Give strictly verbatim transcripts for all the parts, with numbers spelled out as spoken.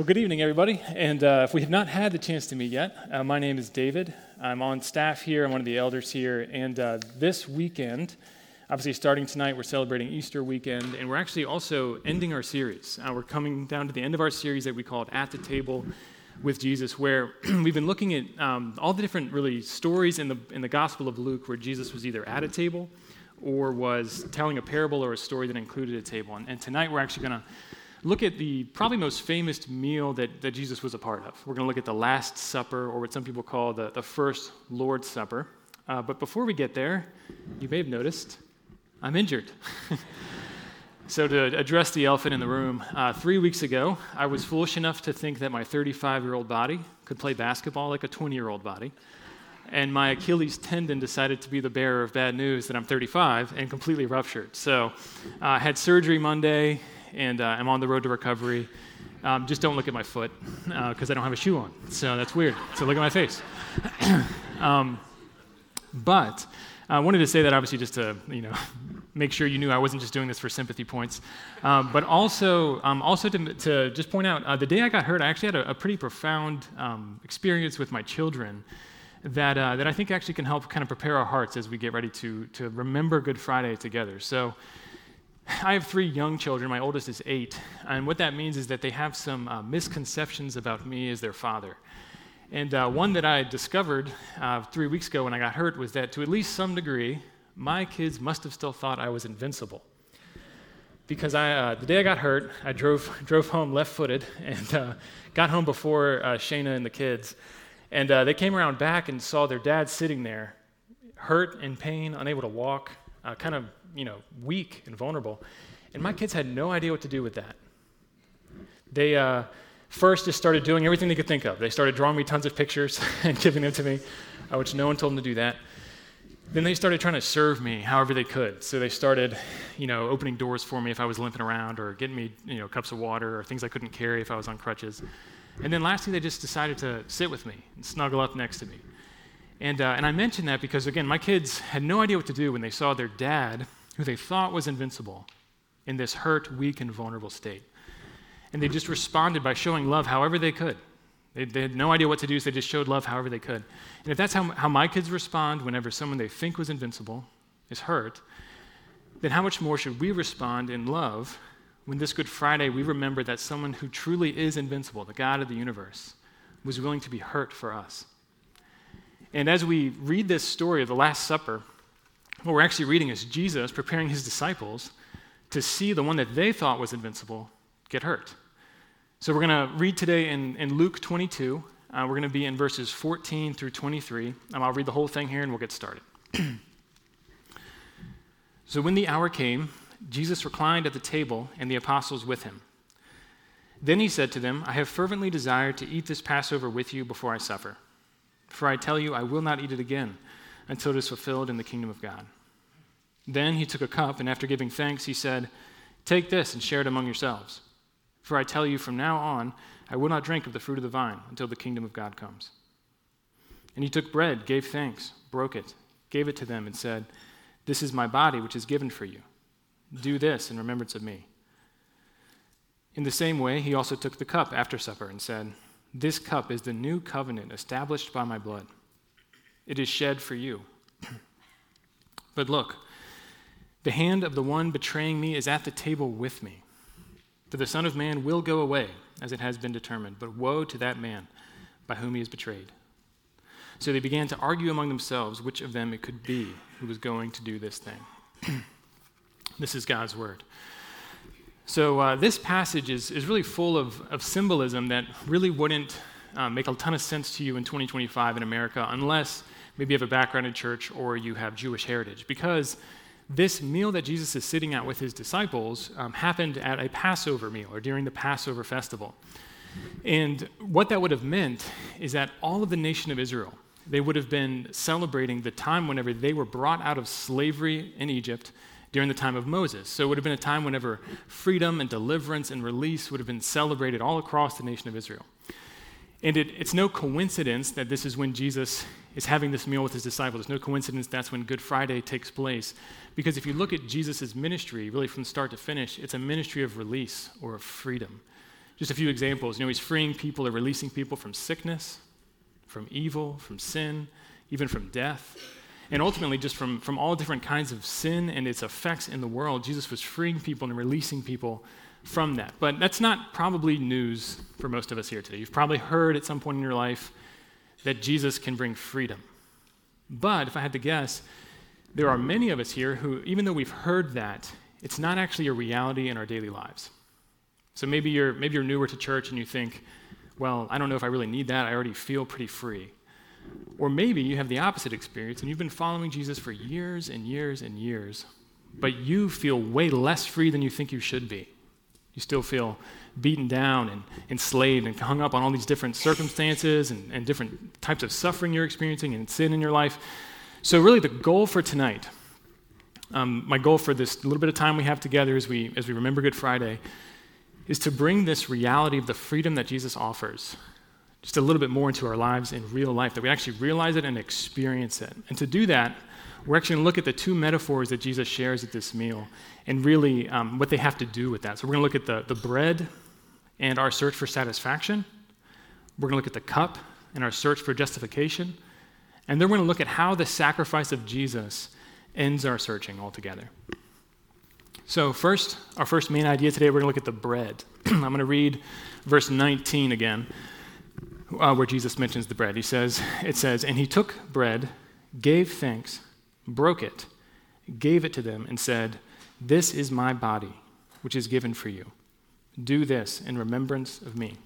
good evening, everybody. And uh, if we have not had the chance to meet yet, uh, my name is David. I'm on staff here. I'm one of the elders here. And uh, this weekend, obviously starting tonight, we're celebrating Easter weekend. And we're actually also ending our series. Uh, we're coming down to the end of our series that we called At the Table with Jesus, where we've been looking at um, all the different, really, stories in the in the Gospel of Luke where Jesus was either at a table or was telling a parable or a story that included a table. And, and tonight we're actually going to look at the probably most famous meal that, that Jesus was a part of. We're going to look at the Last Supper, or what some people call the, the first Lord's Supper. Uh, but before we get there, you may have noticed I'm injured. So to address the elephant in the room, uh, three weeks ago, I was foolish enough to think that my thirty-five-year-old body could play basketball like a twenty-year-old body. And my Achilles tendon decided to be the bearer of bad news that I'm thirty-five and completely ruptured. So uh, I had surgery Monday, and uh, I'm on the road to recovery. Um, just don't look at my foot, because uh, I don't have a shoe on. So that's weird. So look at my face. um, but I wanted to say that obviously just to, you know, make sure you knew I wasn't just doing this for sympathy points. Um, but also, um, also to, to just point out, uh, the day I got hurt, I actually had a, a pretty profound um, experience with my children that uh, that I think actually can help kind of prepare our hearts as we get ready to to remember Good Friday together. So I have three young children. My oldest is eight. And what that means is that they have some uh, misconceptions about me as their father. And uh, one that I discovered uh, three weeks ago when I got hurt was that to at least some degree, my kids must have still thought I was invincible. Because I, uh, the day I got hurt, I drove drove home left-footed and uh, got home before uh, Shayna and the kids. And uh, they came around back and saw their dad sitting there, hurt, in pain, unable to walk, uh, kind of, you know, weak and vulnerable. And my kids had no idea what to do with that. They uh, first just started doing everything they could think of. They started drawing me tons of pictures and giving them to me, uh, which no one told them to do that. Then they started trying to serve me however they could. So they started, you know, opening doors for me if I was limping around, or getting me, you know, cups of water or things I couldn't carry if I was on crutches. And then lastly, they just decided to sit with me and snuggle up next to me. And uh, and I mention that because, again, my kids had no idea what to do when they saw their dad, who they thought was invincible, in this hurt, weak, and vulnerable state. And they just responded by showing love however they could. They, they had no idea what to do, so they just showed love however they could. And if that's how, how my kids respond whenever someone they think was invincible is hurt, then how much more should we respond in love when this Good Friday we remember that someone who truly is invincible, the God of the universe, was willing to be hurt for us? And as we read this story of the Last Supper, what we're actually reading is Jesus preparing his disciples to see the one that they thought was invincible get hurt. So we're going to read today in, in Luke twenty-two. Uh, we're going to be in verses fourteen through twenty-three. Um, I'll read the whole thing here and we'll get started. So when the hour came, Jesus reclined at the table and the apostles with him. Then he said to them, I have fervently desired to eat this Passover with you before I suffer. For I tell you, I will not eat it again until it is fulfilled in the kingdom of God. Then he took a cup, and after giving thanks, he said, Take this and share it among yourselves. For I tell you, from now on, I will not drink of the fruit of the vine until the kingdom of God comes. And he took bread, gave thanks, broke it, gave it to them, and said, This is my body, which is given for you. Do this in remembrance of me. In the same way, he also took the cup after supper and said, This cup is the new covenant established by my blood. It is shed for you. But look, the hand of the one betraying me is at the table with me. For the Son of Man will go away, as it has been determined, but woe to that man by whom he is betrayed. So they began to argue among themselves which of them it could be who was going to do this thing. This is God's word. So uh, this passage is, is really full of, of symbolism that really wouldn't uh, make a ton of sense to you in twenty twenty-five in America unless maybe you have a background in church or you have Jewish heritage, because this meal that Jesus is sitting at with his disciples um, happened at a Passover meal or during the Passover festival. And what that would have meant is that all of the nation of Israel, they would have been celebrating the time whenever they were brought out of slavery in Egypt during the time of Moses. So it would have been a time whenever freedom and deliverance and release would have been celebrated all across the nation of Israel. And it, it's no coincidence that this is when Jesus is having this meal with his disciples. It's no coincidence that's when Good Friday takes place. Because if you look at Jesus' ministry, really from start to finish, it's a ministry of release or of freedom. Just a few examples. You know, he's freeing people or releasing people from sickness, from evil, from sin, even from death. And ultimately, just from, from all different kinds of sin and its effects in the world, Jesus was freeing people and releasing people from that. But that's not probably news for most of us here today. You've probably heard at some point in your life that Jesus can bring freedom. But if I had to guess, there are many of us here who, even though we've heard that, it's not actually a reality in our daily lives. So maybe you're maybe you're newer to church and you think, well, I don't know if I really need that. I already feel pretty free. Or maybe you have the opposite experience and you've been following Jesus for years and years and years, but you feel way less free than you think you should be. You still feel beaten down and enslaved and hung up on all these different circumstances and, and different types of suffering you're experiencing and sin in your life. So really the goal for tonight, um, my goal for this little bit of time we have together as we as we remember Good Friday, is to bring this reality of the freedom that Jesus offers just a little bit more into our lives in real life, that we actually realize it and experience it. And to do that, we're actually going to look at the two metaphors that Jesus shares at this meal and really um, what they have to do with that. So we're going to look at the, the bread and our search for satisfaction. We're going to look at the cup and our search for justification. And then we're going to look at how the sacrifice of Jesus ends our searching altogether. So first, our first main idea today, we're going to look at the bread. I'm going to read verse nineteen again, uh, where Jesus mentions the bread. He says, it says, "And he took bread, gave thanks, broke it, gave it to them, and said, 'This is my body, which is given for you. Do this in remembrance of me.'"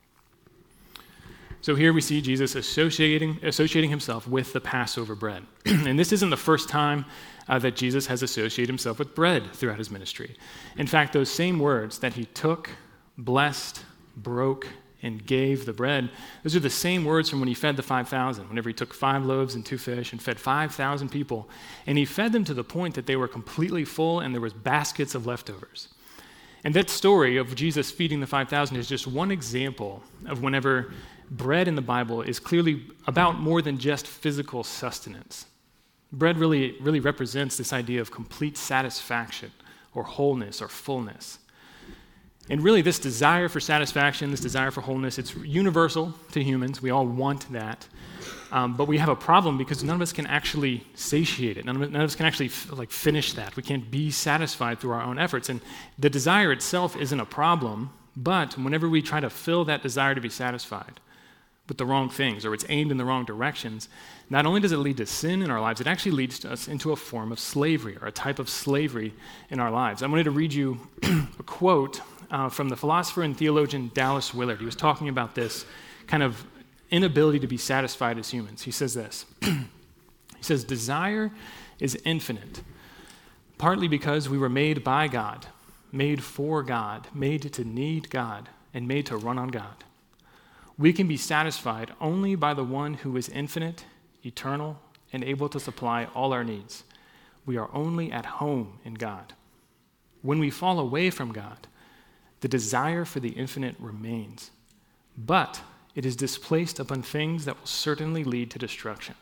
So here we see Jesus associating, associating himself with the Passover bread. And this isn't the first time uh, that Jesus has associated himself with bread throughout his ministry. In fact, those same words that he took, blessed, broke, and gave the bread, those are the same words from when he fed the five thousand, whenever he took five loaves and two fish and fed five thousand people. And he fed them to the point that they were completely full and there was baskets of leftovers. And that story of Jesus feeding the five thousand is just one example of whenever bread in the Bible is clearly about more than just physical sustenance. Bread really, really represents this idea of complete satisfaction or wholeness or fullness. And really this desire for satisfaction, this desire for wholeness, it's universal to humans. We all want that. Um, but we have a problem because none of us can actually satiate it. None of, us, none of us can actually f- like finish that. We can't be satisfied through our own efforts. And the desire itself isn't a problem, but whenever we try to fill that desire to be satisfied with the wrong things or it's aimed in the wrong directions, not only does it lead to sin in our lives, it actually leads to us into a form of slavery or a type of slavery in our lives. I wanted to read you a quote uh, from the philosopher and theologian Dallas Willard. He was talking about this kind of inability to be satisfied as humans. He says this. He says, "Desire is infinite, partly because we were made by God, made for God, made to need God, and made to run on God. We can be satisfied only by the one who is infinite, eternal, and able to supply all our needs. We are only at home in God. When we fall away from God, the desire for the infinite remains, but it is displaced upon things that will certainly lead to destruction."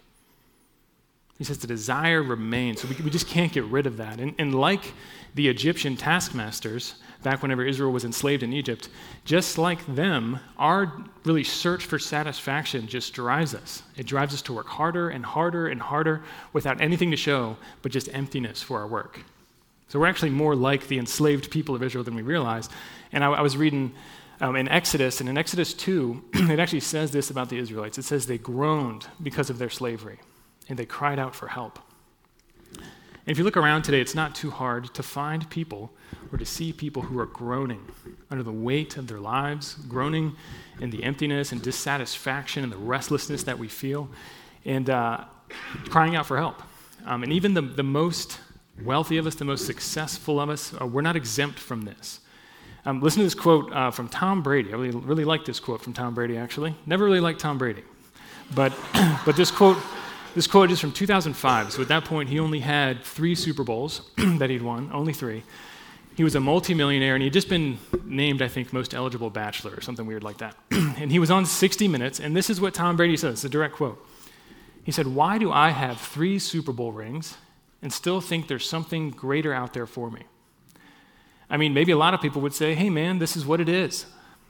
He says the desire remains, so we, we just can't get rid of that. And, and like the Egyptian taskmasters, back whenever Israel was enslaved in Egypt, just like them, our really search for satisfaction just drives us. It drives us to work harder and harder and harder without anything to show but just emptiness for our work. So we're actually more like the enslaved people of Israel than we realize. And I, I was reading um, in Exodus, and in Exodus two, it actually says this about the Israelites. It says they groaned because of their slavery, and they cried out for help. And if you look around today, it's not too hard to find people or to see people who are groaning under the weight of their lives, groaning in the emptiness and dissatisfaction and the restlessness that we feel, and uh, crying out for help. Um, and even the, the most wealthy of us, the most successful of us, uh, we're not exempt from this. Um, listen to this quote uh, from Tom Brady. I really, really like this quote from Tom Brady, actually. Never really liked Tom Brady. But, but this quote... This quote is from two thousand five, so at that point he only had three Super Bowls that he'd won, only three. He was a multimillionaire, and he'd just been named, I think, most eligible bachelor or something weird like that. And he was on sixty minutes, and this is what Tom Brady says, it's a direct quote. He said, "Why do I have three Super Bowl rings and still think there's something greater out there for me?" I mean, maybe a lot of people would say, "Hey man, this is what it is.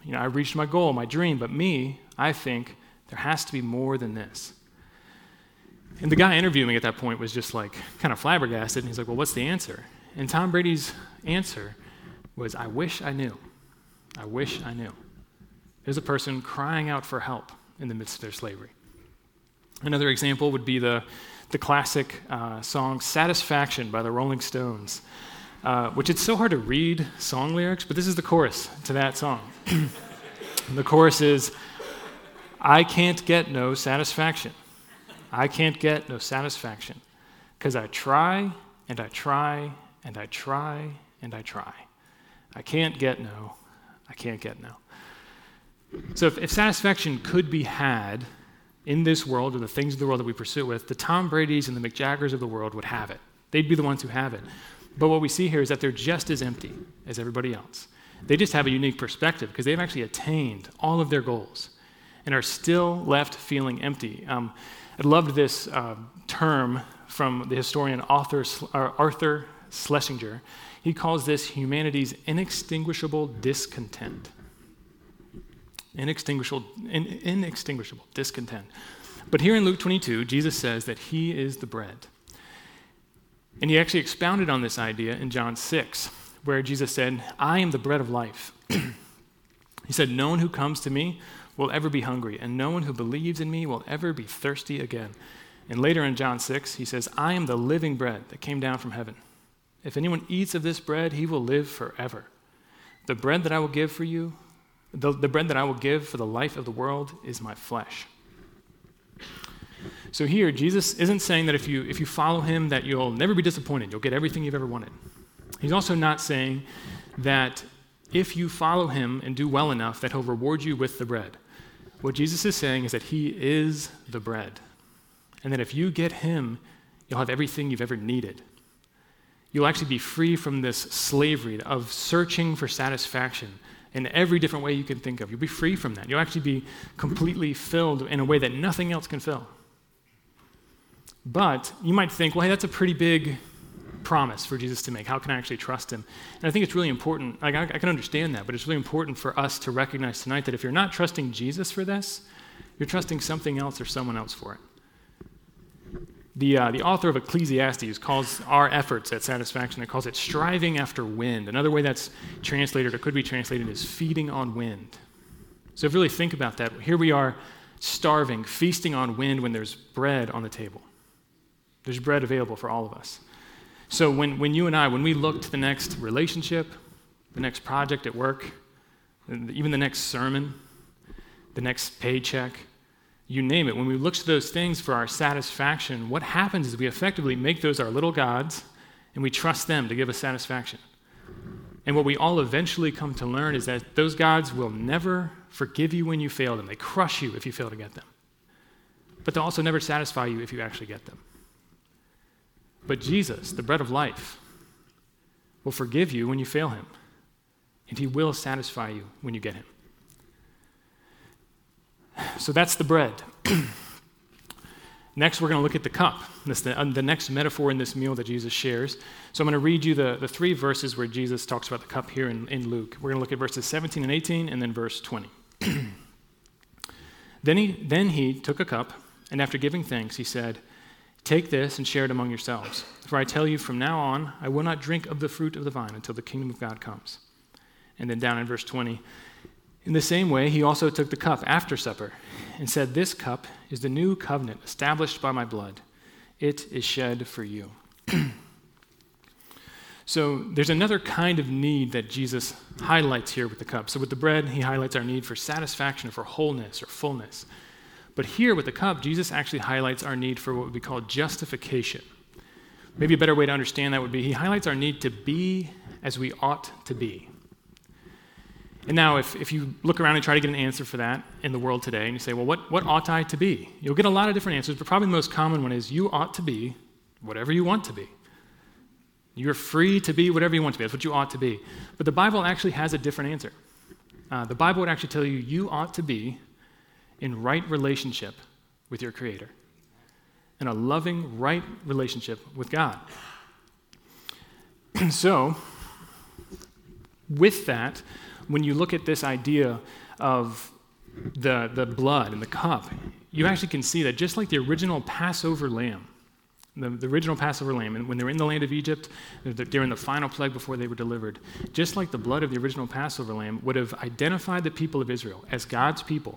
You know, I reached my goal, my dream, but me, I think there has to be more than this. And the guy interviewing me at that point was just like kind of flabbergasted, and he's like, well, what's the answer? And Tom Brady's answer was, I wish I knew. I wish I knew. There's a person crying out for help in the midst of their slavery. Another example would be the, the classic uh, song Satisfaction by the Rolling Stones, uh, which it's so hard to read song lyrics, but this is the chorus to that song. The chorus is, I can't get no satisfaction. I can't get no satisfaction, because I try and I try and I try and I try. I can't get no, I can't get no. So if, if satisfaction could be had in this world or the things of the world that we pursue with, the Tom Bradys and the Mick Jaggers of the world would have it. They'd be the ones who have it. But what we see here is that they're just as empty as everybody else. They just have a unique perspective because they've actually attained all of their goals and are still left feeling empty. Um, I loved this uh, term from the historian Arthur, uh, Arthur Schlesinger. He calls this humanity's inextinguishable discontent. Inextinguishable, in, inextinguishable discontent. But here in Luke twenty-two, Jesus says that he is the bread. And he actually expounded on this idea in John six, where Jesus said, I am the bread of life. He said, no one who comes to me will ever be hungry, and no one who believes in me will ever be thirsty again. And later in John six, he says, I am the living bread that came down from heaven. If anyone eats of this bread, he will live forever. The bread that I will give for you, the, the bread that I will give for the life of the world is my flesh. So here, Jesus isn't saying that if you if you follow him that you'll never be disappointed, you'll get everything you've ever wanted. He's also not saying that if you follow him and do well enough that he'll reward you with the bread. What Jesus is saying is that he is the bread, and that if you get him, you'll have everything you've ever needed. You'll actually be free from this slavery of searching for satisfaction in every different way you can think of. You'll be free from that. You'll actually be completely filled in a way that nothing else can fill. But you might think, well, hey, that's a pretty big promise for Jesus to make. How can I actually trust him? And I think it's really important. Like, I, I can understand that, but it's really important for us to recognize tonight that if you're not trusting Jesus for this, you're trusting something else or someone else for it. The, uh, the author of Ecclesiastes calls our efforts at satisfaction, it calls it striving after wind. Another way that's translated or could be translated is feeding on wind. So if you really think about that, here we are starving, feasting on wind when there's bread on the table. There's bread available for all of us. So when, when you and I, when we look to the next relationship, the next project at work, even the next sermon, the next paycheck, you name it, when we look to those things for our satisfaction, what happens is we effectively make those our little gods, and we trust them to give us satisfaction. And what we all eventually come to learn is that those gods will never forgive you when you fail them. They crush you if you fail to get them. But they'll also never satisfy you if you actually get them. But Jesus, the bread of life, will forgive you when you fail him, and he will satisfy you when you get him. So that's the bread. Next, we're going to look at the cup. That's the, uh, the next metaphor in this meal that Jesus shares. So I'm going to read you the, the three verses where Jesus talks about the cup here in, in Luke. We're going to look at verses seventeen and eighteen, and then verse twenty. then, he, then he took a cup, and after giving thanks, he said, take this and share it among yourselves. For I tell you, from now on, I will not drink of the fruit of the vine until the kingdom of God comes. And then down in verse twenty, in the same way, he also took the cup after supper and said, this cup is the new covenant established by my blood. It is shed for you. So there's another kind of need that Jesus highlights here with the cup. So with the bread, he highlights our need for satisfaction, for wholeness or fullness. But here with the cup, Jesus actually highlights our need for what would be called justification. Maybe a better way to understand that would be he highlights our need to be as we ought to be. And now if, if you look around and try to get an answer for that in the world today, and you say, well, what, what ought I to be? You'll get a lot of different answers, but probably the most common one is you ought to be whatever you want to be. You're free to be whatever you want to be. That's what you ought to be. But the Bible actually has a different answer. Uh, the Bible would actually tell you you ought to be in right relationship with your Creator, in a loving, right relationship with God. So, with that, when you look at this idea of the, the blood and the cup, you actually can see that just like the original Passover lamb, the, the original Passover lamb, and when they were in the land of Egypt, during the final plague before they were delivered, just like the blood of the original Passover lamb would have identified the people of Israel as God's people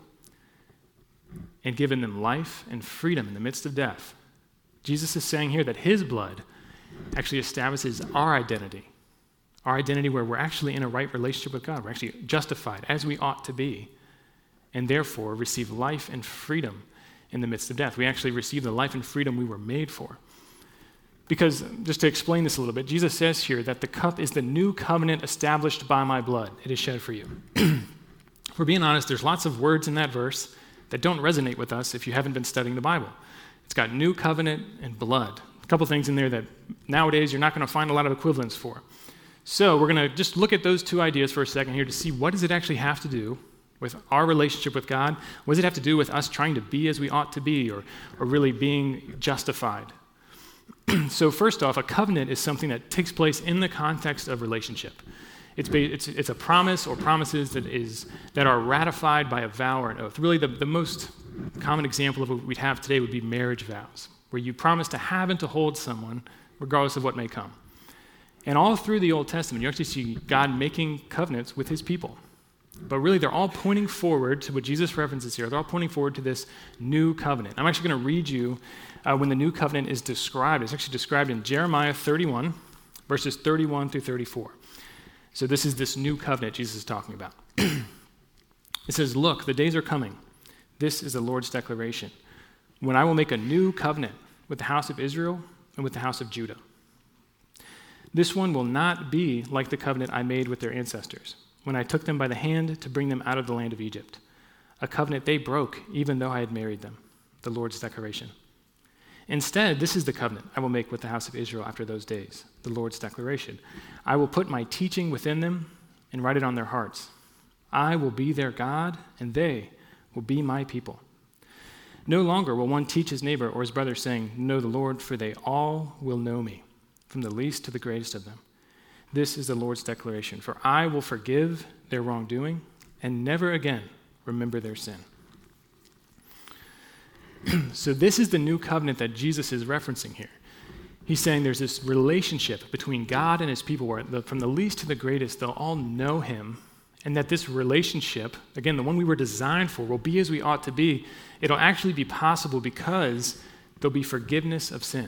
and given them life and freedom in the midst of death. Jesus is saying here that his blood actually establishes our identity, our identity where we're actually in a right relationship with God. We're actually justified as we ought to be, and therefore receive life and freedom in the midst of death. We actually receive the life and freedom we were made for. Because, just to explain this a little bit, Jesus says here that the cup is the new covenant established by my blood. It is shed for you. If we're being honest, there's lots of words in that verse that don't resonate with us if you haven't been studying the Bible. It's got new covenant and blood. A couple things in there that nowadays you're not going to find a lot of equivalents for. So we're going to just look at those two ideas for a second here to see what does it actually have to do with our relationship with God. What does it have to do with us trying to be as we ought to be, or, or really being justified? So first off, a covenant is something that takes place in the context of relationship. It's, ba- it's, it's a promise or promises that is that are ratified by a vow or an oath. Really, the, the most common example of what we'd have today would be marriage vows, where you promise to have and to hold someone regardless of what may come. And all through the Old Testament, you actually see God making covenants with his people. But really, they're all pointing forward to what Jesus references here. They're all pointing forward to this new covenant. I'm actually going to read you uh, when the new covenant is described. It's actually described in Jeremiah thirty-one, verses thirty-one through thirty-four. So this is this new covenant Jesus is talking about. It says, "Look, the days are coming. This is the Lord's declaration, when I will make a new covenant with the house of Israel and with the house of Judah. This one will not be like the covenant I made with their ancestors, when I took them by the hand to bring them out of the land of Egypt, a covenant they broke even though I had married them," the Lord's declaration. "Instead, this is the covenant I will make with the house of Israel after those days," the Lord's declaration. "I will put my teaching within them and write it on their hearts. I will be their God, and they will be my people. No longer will one teach his neighbor or his brother, saying, 'Know the Lord,' for they all will know me, from the least to the greatest of them. This is the Lord's declaration, for I will forgive their wrongdoing and never again remember their sin." So this is the new covenant that Jesus is referencing here. He's saying there's this relationship between God and his people where the, from the least to the greatest, they'll all know him, and that this relationship, again, the one we were designed for, will be as we ought to be. It'll actually be possible because there'll be forgiveness of sin.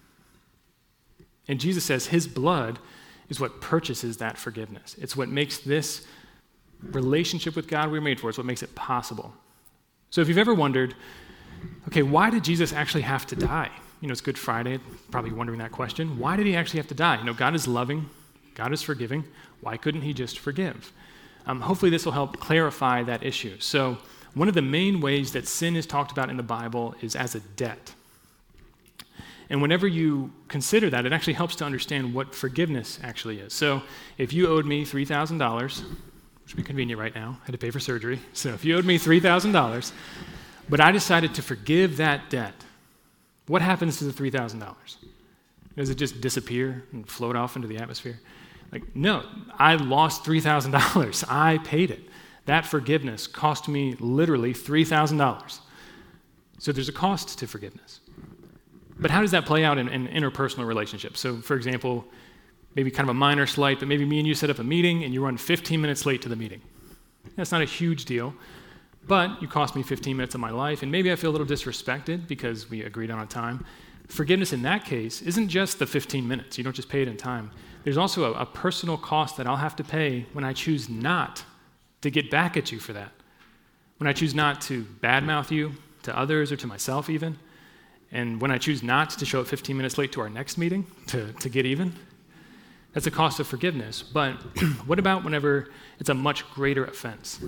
And Jesus says his blood is what purchases that forgiveness. It's what makes this relationship with God we were made for. It's what makes it possible. So if you've ever wondered, okay, why did Jesus actually have to die? You know, it's Good Friday, probably wondering that question. Why did he actually have to die? You know, God is loving, God is forgiving. Why couldn't he just forgive? Um, hopefully this will help clarify that issue. So one of the main ways that sin is talked about in the Bible is as a debt. And whenever you consider that, it actually helps to understand what forgiveness actually is. So if you owed me three thousand dollars, which would be convenient right now, I had to pay for surgery. So if you owed me three thousand dollars, but I decided to forgive that debt, what happens to the three thousand dollars? Does it just disappear and float off into the atmosphere? Like, no, I lost three thousand dollars. I paid it. That forgiveness cost me literally three thousand dollars. So there's a cost to forgiveness. But how does that play out in, in interpersonal relationships? So, for example, maybe kind of a minor slight, but maybe me and you set up a meeting and you run fifteen minutes late to the meeting. That's not a huge deal, but you cost me fifteen minutes of my life, and maybe I feel a little disrespected because we agreed on a time. Forgiveness in that case isn't just the fifteen minutes. You don't just pay it in time. There's also a, a personal cost that I'll have to pay when I choose not to get back at you for that. When I choose not to badmouth you to others or to myself even. And when I choose not to show up fifteen minutes late to our next meeting to, to get even. That's a cost of forgiveness. But what about whenever it's a much greater offense?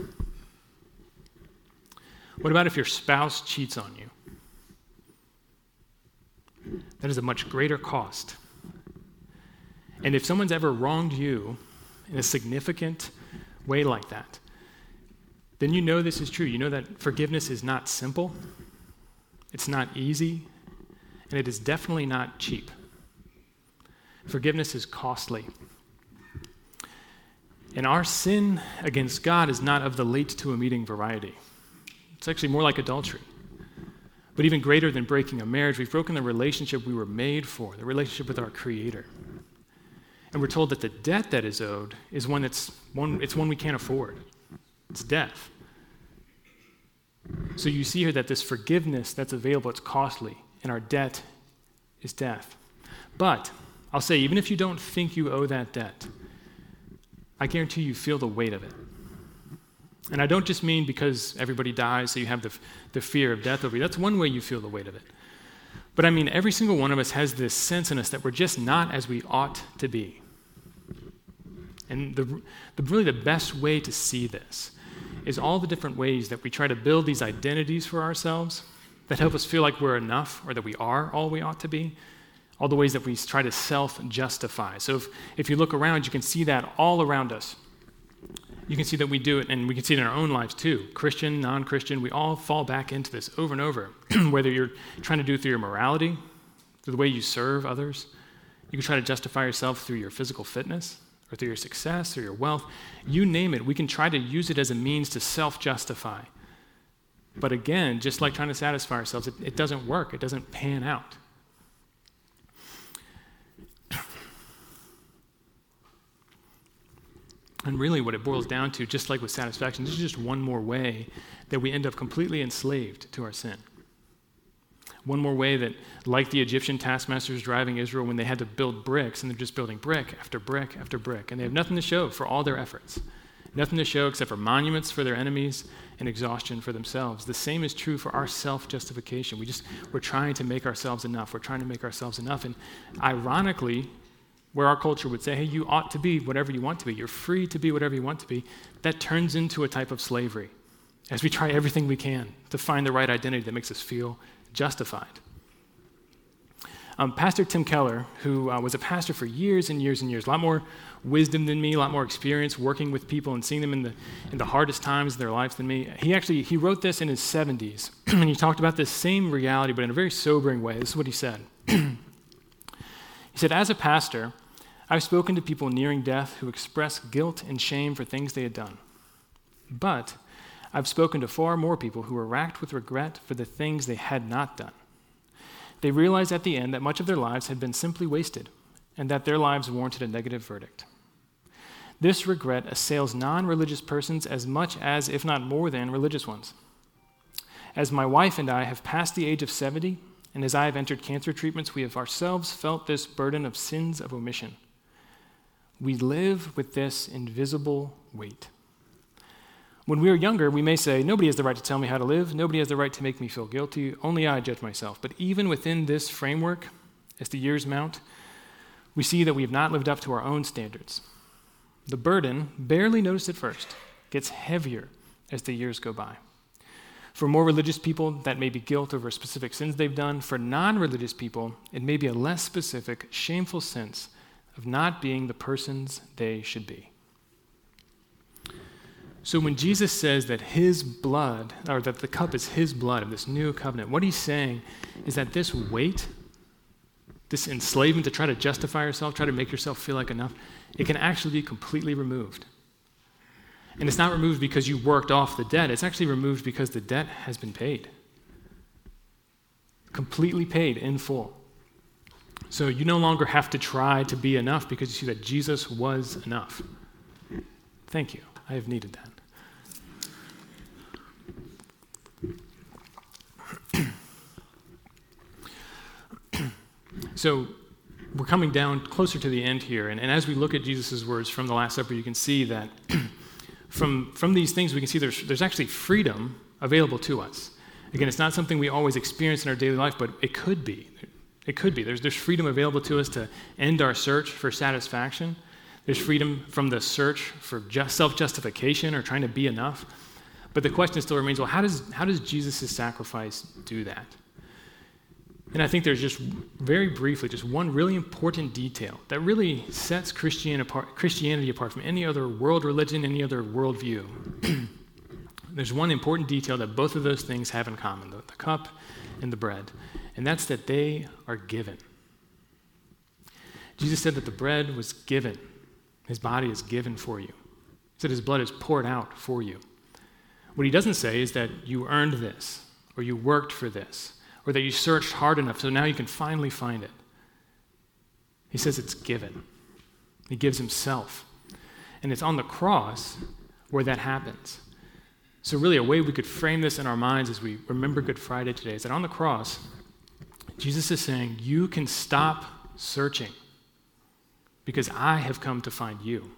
What about if your spouse cheats on you? That is a much greater cost. And if someone's ever wronged you in a significant way like that, then you know this is true. You know that forgiveness is not simple, it's not easy, and it is definitely not cheap. Forgiveness is costly. And our sin against God is not of the late to a meeting variety. It's actually more like adultery. But even greater than breaking a marriage, we've broken the relationship we were made for, the relationship with our Creator. And we're told that the debt that is owed is one that's one, it's one we can't afford. It's death. So you see here that this forgiveness that's available, it's costly, and our debt is death. But I'll say, even if you don't think you owe that debt, I guarantee you feel the weight of it. And I don't just mean because everybody dies, so you have the, the fear of death over you. That's one way you feel the weight of it. But I mean, every single one of us has this sense in us that we're just not as we ought to be. And the, the really the best way to see this is all the different ways that we try to build these identities for ourselves that help us feel like we're enough or that we are all we ought to be, all the ways that we try to self-justify. So if, if you look around, you can see that all around us. You can see that we do it, and we can see it in our own lives too. Christian, non-Christian, we all fall back into this over and over. Whether you're trying to do it through your morality, through the way you serve others, you can try to justify yourself through your physical fitness, or through your success, or your wealth. You name it, we can try to use it as a means to self-justify. But again, just like trying to satisfy ourselves, it, it doesn't work. It doesn't pan out. And really what it boils down to, just like with satisfaction, this is just one more way that we end up completely enslaved to our sin. One more way that, like the Egyptian taskmasters driving Israel when they had to build bricks, and they're just building brick after brick after brick, and they have nothing to show for all their efforts. Nothing to show except for monuments for their enemies and exhaustion for themselves. The same is true for our self-justification. We just, we're trying to make ourselves enough. We're trying to make ourselves enough. And ironically, where our culture would say, hey, you ought to be whatever you want to be. You're free to be whatever you want to be. That turns into a type of slavery as we try everything we can to find the right identity that makes us feel justified. Um, Pastor Tim Keller, who uh, was a pastor for years and years and years, a lot more wisdom than me, a lot more experience working with people and seeing them in the in the hardest times of their lives than me. He actually, he wrote this in his seventies, and he talked about this same reality, but in a very sobering way. This is what he said. He said, as a pastor, I've spoken to people nearing death who express guilt and shame for things they had done. But I've spoken to far more people who were racked with regret for the things they had not done. They realized at the end that much of their lives had been simply wasted and that their lives warranted a negative verdict. This regret assails non-religious persons as much as, if not more than, religious ones. As my wife and I have passed the age of seventy, and as I have entered cancer treatments, we have ourselves felt this burden of sins of omission. We live with this invisible weight. When we are younger, we may say, nobody has the right to tell me how to live, nobody has the right to make me feel guilty, only I judge myself. But even within this framework, as the years mount, we see that we have not lived up to our own standards. The burden, barely noticed at first, gets heavier as the years go by. For more religious people, that may be guilt over specific sins they've done. For non-religious people, it may be a less specific, shameful sense of not being the persons they should be. So when Jesus says that his blood, or that the cup is his blood of this new covenant, what he's saying is that this weight, this enslavement to try to justify yourself, try to make yourself feel like enough, it can actually be completely removed. And it's not removed because you worked off the debt. It's actually removed because the debt has been paid. Completely paid in full. So you no longer have to try to be enough because you see that Jesus was enough. Thank you. I have needed that. So we're coming down closer to the end here. And, and as we look at Jesus' words from the Last Supper, you can see that From, from these things, we can see there's, there's actually freedom available to us. Again, it's not something we always experience in our daily life, but it could be. It could be. There's, there's freedom available to us to end our search for satisfaction. There's freedom from the search for just self-justification or trying to be enough. But the question still remains, well, how does, how does Jesus' sacrifice do that? And I think there's just, very briefly, just one really important detail that really sets Christianity apart, Christianity apart from any other world religion, any other worldview. There's one important detail that both of those things have in common, the, the cup and the bread, and that's that they are given. Jesus said that the bread was given. His body is given for you. He said his blood is poured out for you. What he doesn't say is that you earned this, or you worked for this, or that you searched hard enough so now you can finally find it. He says it's given. He gives himself. And it's on the cross where that happens. So really a way we could frame this in our minds as we remember Good Friday today is that on the cross, Jesus is saying, you can stop searching because I have come to find you.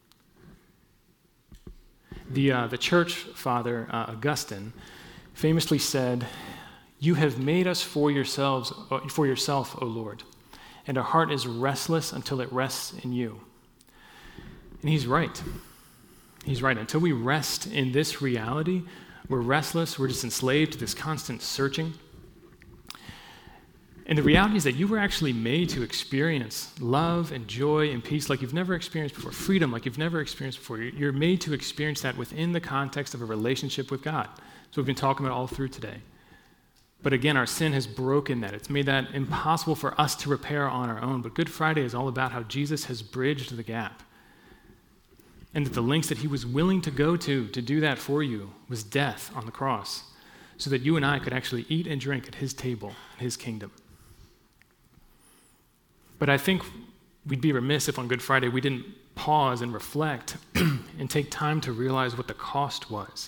The, uh, the church father, uh, Augustine, famously said, you have made us for yourselves, for yourself, O Lord, and our heart is restless until it rests in you. And he's right. He's right. Until we rest in this reality, we're restless, we're just enslaved to this constant searching. And the reality is that you were actually made to experience love and joy and peace like you've never experienced before, freedom like you've never experienced before. You're made to experience that within the context of a relationship with God. So we've been talking about all through today. But again, our sin has broken that. It's made that impossible for us to repair on our own. But Good Friday is all about how Jesus has bridged the gap. And that the lengths that he was willing to go to to do that for you was death on the cross, so that you and I could actually eat and drink at his table in his kingdom. But I think we'd be remiss if on Good Friday we didn't pause and reflect and take time to realize what the cost was.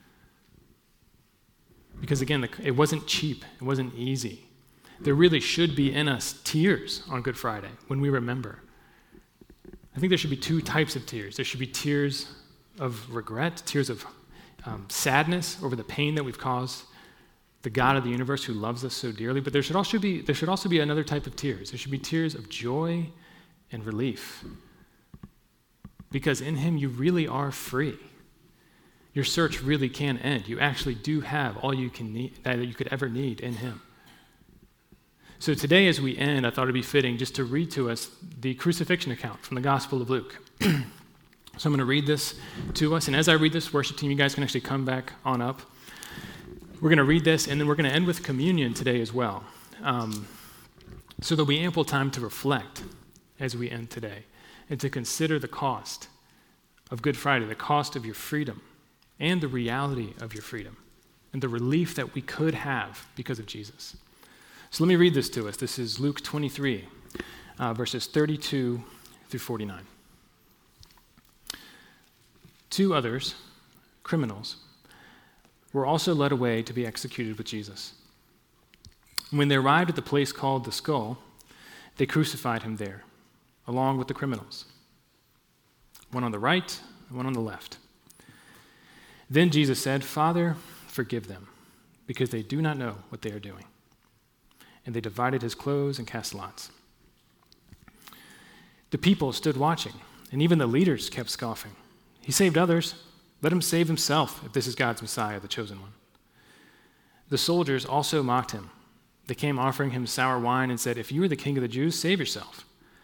Because again, it wasn't cheap. It wasn't easy. There really should be in us tears on Good Friday when we remember. I think there should be two types of tears. There should be tears of regret, tears of um, sadness over the pain that we've caused the God of the universe who loves us so dearly, but there should also be there should also be another type of tears. There should be tears of joy and relief. Because in him you really are free. Your search really can end. You actually do have all you can need that you could ever need in him. So today as we end, I thought it'd be fitting just to read to us the crucifixion account from the Gospel of Luke. So I'm going to read this to us, and as I read this, worship team, you guys can actually come back on up. We're going to read this, and then we're going to end with communion today as well. Um, so there'll be ample time to reflect as we end today and to consider the cost of Good Friday, the cost of your freedom, and the reality of your freedom, and the relief that we could have because of Jesus. So let me read this to us. This is Luke twenty-three, uh, verses thirty-two through forty-nine. Two others, criminals, were also led away to be executed with Jesus. When they arrived at the place called the Skull, they crucified him there, along with the criminals, one on the right and one on the left. Then Jesus said, "Father, forgive them, because they do not know what they are doing." And they divided his clothes and cast lots. The people stood watching, and even the leaders kept scoffing. "He saved others. Let him save himself, if this is God's Messiah, the chosen one." The soldiers also mocked him. They came offering him sour wine and said, "If you are the king of the Jews, save yourself."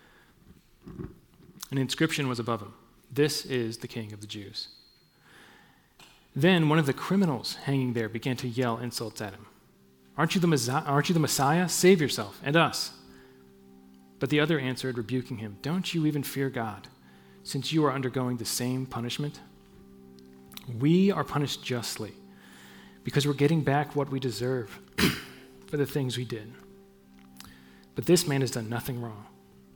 An inscription was above him, "This is the King of the Jews." Then one of the criminals hanging there began to yell insults at him. Aren't you the Messiah? Aren't you the Messiah? Save yourself and us." But the other answered, rebuking him, "Don't you even fear God, since you are undergoing the same punishment? We are punished justly, because we're getting back what we deserve for the things we did. But this man has done nothing wrong."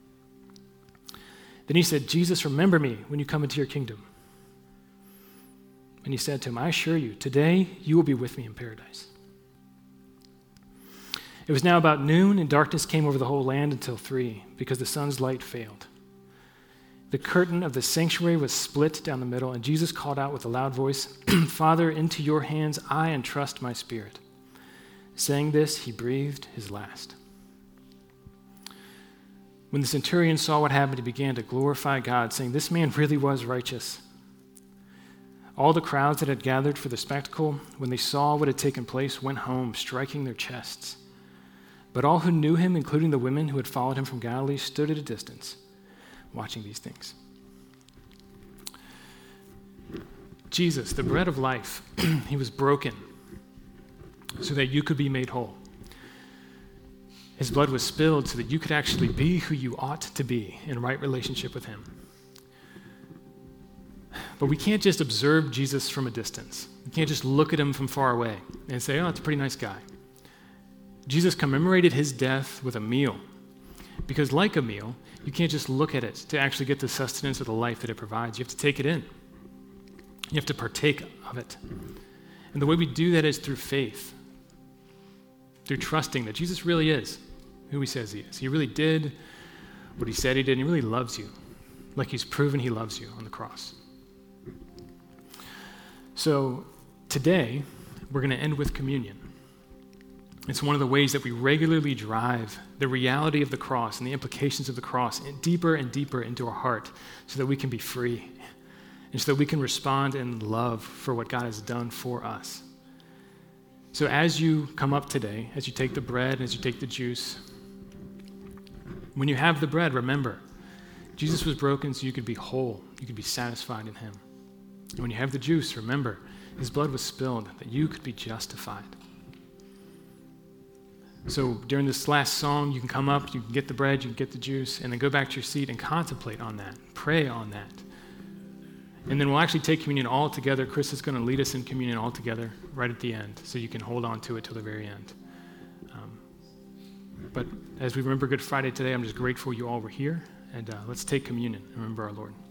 Then he said, "Jesus, remember me when you come into your kingdom." And he said to him, "I assure you, today you will be with me in paradise." It was now about noon, and darkness came over the whole land until three, because the sun's light failed. The curtain of the sanctuary was split down the middle, and Jesus called out with a loud voice, "Father, into your hands I entrust my spirit." Saying this, he breathed his last. When the centurion saw what happened, he began to glorify God, saying, "This man really was righteous." All the crowds that had gathered for the spectacle, when they saw what had taken place, went home, striking their chests. But all who knew him, including the women who had followed him from Galilee, stood at a distance, watching these things. Jesus, the bread of life, he was broken so that you could be made whole. His blood was spilled so that you could actually be who you ought to be in right relationship with him. But we can't just observe Jesus from a distance. We can't just look at him from far away and say, oh, that's a pretty nice guy. Jesus commemorated his death with a meal. Because like a meal, you can't just look at it to actually get the sustenance of the life that it provides. You have to take it in. You have to partake of it. And the way we do that is through faith, through trusting that Jesus really is who he says he is. He really did what he said he did, and he really loves you, like he's proven he loves you on the cross. So today, we're going to end with communion. It's one of the ways that we regularly drive the reality of the cross and the implications of the cross deeper and deeper into our heart so that we can be free and so that we can respond in love for what God has done for us. So as you come up today, as you take the bread and as you take the juice, when you have the bread, remember, Jesus was broken so you could be whole, you could be satisfied in him. And when you have the juice, remember, his blood was spilled that you could be justified. So during this last song, you can come up, you can get the bread, you can get the juice, and then go back to your seat and contemplate on that, pray on that. And then we'll actually take communion all together. Chris is going to lead us in communion all together right at the end, so you can hold on to it till the very end. Um, but as we remember Good Friday today, I'm just grateful you all were here, and uh, let's take communion and remember our Lord.